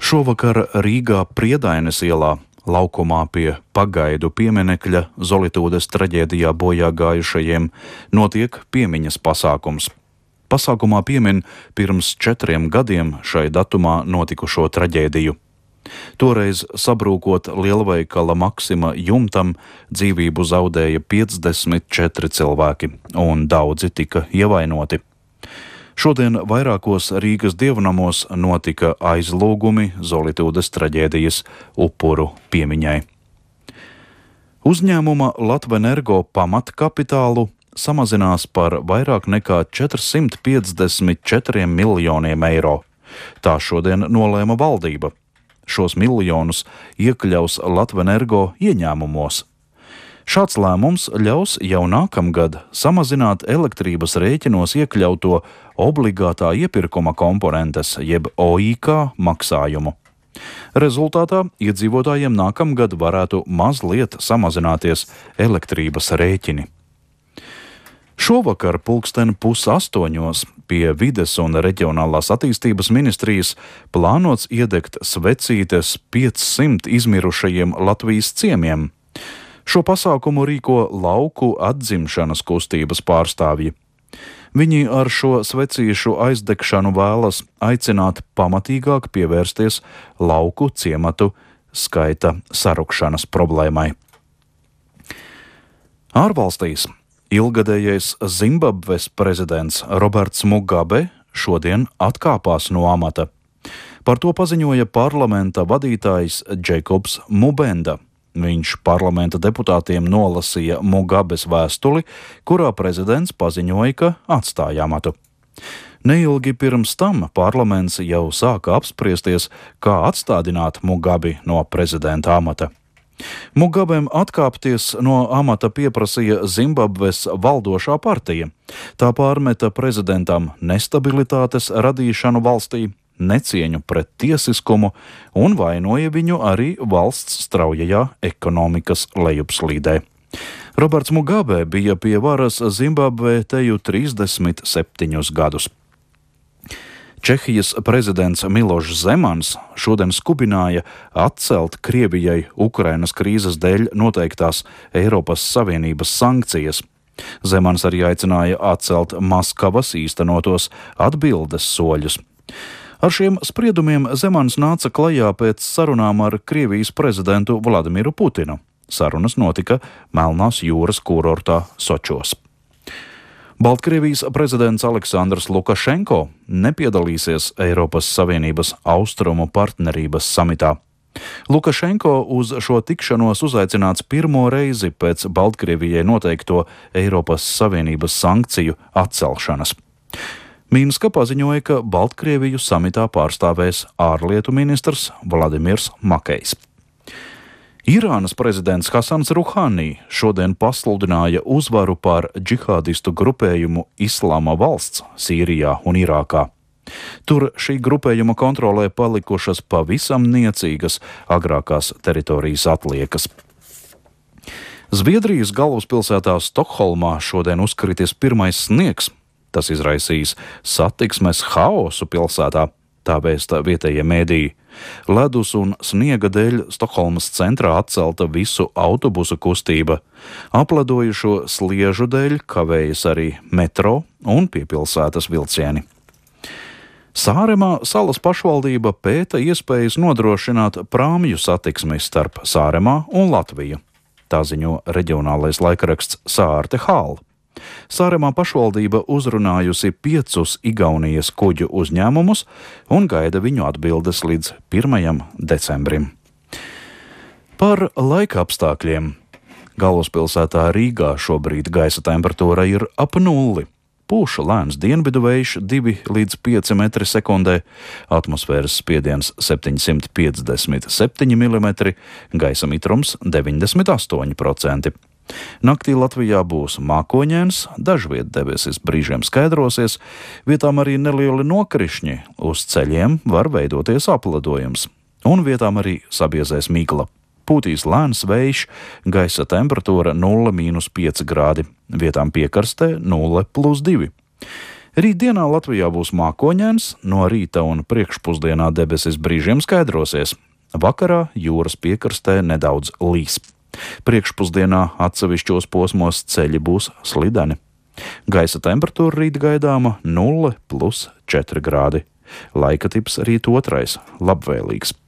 Šovakar Rīgā Priedaines ielā, laukumā pie pagaidu pieminekļa Zolitūdes traģēdijā bojā gājušajiem, notiek piemiņas pasākums. Pasākumā piemin pirms 4 gadiem šai datumā notikušo traģēdiju. Toreiz sabrūkot lielveikala Maksima jumtam, dzīvību zaudēja 54 cilvēki, un daudzi tika ievainoti. Šodien vairākos Rīgas dievnamos notika aizlūgumi Zolitūdes traģēdijas upuru piemiņai. Uzņēmuma Latvenergo pamatkapitālu samazinās par vairāk nekā 454 miljoniem eiro. Tā šodien nolēma valdība. Šos miljonus iekļaus Latvenergo ieņēmumos. Šāds lēmums ļaus jau nākamgad samazināt elektrības rēķinos iekļauto obligātā iepirkuma komponentes, jeb OIK maksājumu. Rezultātā iedzīvotājiem nākamgad varētu mazliet samazināties elektrības rēķini. Šovakar 7:30 pie Vides un reģionālās attīstības ministrijas plānots iedegt svecītes 500 izmirušajiem Latvijas ciemiem. Šo pasākumu rīko lauku atzimšanas kustības pārstāvji. Viņi ar šo svecīšu aizdegšanu vēlas aicināt pamatīgāk pievērsties lauku ciematu skaita sarukšanas problēmai. Ārvalstīs ilgadējais Zimbabves prezidents Roberts Mugabe šodien atkāpās no amata. Par to paziņoja parlamenta vadītājs Džekobs Mubenda. Viņš parlamenta deputātiem nolasīja Mugabes vēstuli, kurā prezidents paziņoja, ka atstāja amatu. Neilgi pirms tam parlaments jau sāka apspriesties, kā atstādināt Mugabi no prezidenta amata. Mugabem atkāpties no amata pieprasīja Zimbabves valdošā partija. Tā pārmeta prezidentam nestabilitātes radīšanu valstī, necieņu pret tiesiskumu un vainoja viņu arī valsts straujajā ekonomikas lejupslīdē. Roberts Mugabe bija pie varas Zimbabvē teju 37 gadus. Čehijas prezidents Milošs Zemans šodien skubināja atcelt Krievijai Ukrainas krīzes dēļ noteiktās Eiropas Savienības sankcijas. Zemans arī aicināja atcelt Maskavas īstenotos atbildes soļus. Ar šiem spriedumiem Zemans nāca klajā pēc sarunām ar Krievijas prezidentu Vladimiru Putinu. Sarunas notika Melnās jūras kurortā Sočos. Baltkrievijas prezidents Aleksandrs Lukašenko nepiedalīsies Eiropas Savienības austrumu partnerības samitā. Lukašenko uz šo tikšanos uzaicināts pirmo reizi pēc Baltkrievijai noteikto Eiropas Savienības sankciju atcelšanas. Minska paziņoja, ka Baltkrieviju samitā pārstāvēs ārlietu ministrs Vladimirs Makejs. Irānas prezidents Hasans Ruhani šodien pasludināja uzvaru pār džihādistu grupējumu Islāma valsts Sīrijā un Irākā. Tur šī grupējuma kontrolē palikušas pavisam niecīgas agrākās teritorijas atliekas. Zviedrijas galvaspilsētā Stokholmā šodien uzkritis pirmais sniegs. Tas izraisīs satiksmes haosu pilsētā, tā vēsta vietējie mēdīji. Ledus un sniega dēļ Stokholmas centrā atcelta visu autobusu kustība. Apledojušo sliežu dēļ kavējas arī metro un piepilsētas vilcieni. Sāremā salas pašvaldība pēta iespējas nodrošināt prāmju satiksmi starp Sāremā un Latviju. Tā ziņo reģionālais laikraksts Sāarte Hāla. Sāremā pašvaldība uzrunājusi 5 Igaunijas kuģu uzņēmumus un gaida viņu atbildes līdz 1. decembrim. Par laika apstākļiem. Galvaspilsētā Rīgā šobrīd gaisa temperatūra ir ap nulli. Pūš lēns dienvidu vējš 2 līdz 5 metri sekundē, atmosfēras spiediens 757 mm, gaisa mitrums 98%. Naktī Latvijā būs mākoņains, dažviet debesis brīžiem skaidrosies, vietām arī nelieli nokrišņi, uz ceļiem var veidoties apledojums, un vietām arī sabiezēs migla. Pūtīs lēns vējš, gaisa temperatūra 0–5 grādi, vietām piekarstē 0+2. Rītdienā Latvijā būs mākoņains, no rīta un priekšpusdienā debesis brīžiem skaidrosies. Vakarā jūras piekrastē nedaudz līs. Priekšpusdienā atsevišķos posmos ceļi būs slideni. Gaisa temperatūra rīt gaidāma 0 + 4 grādi. Laika tips rīt otrais - labvēlīgs.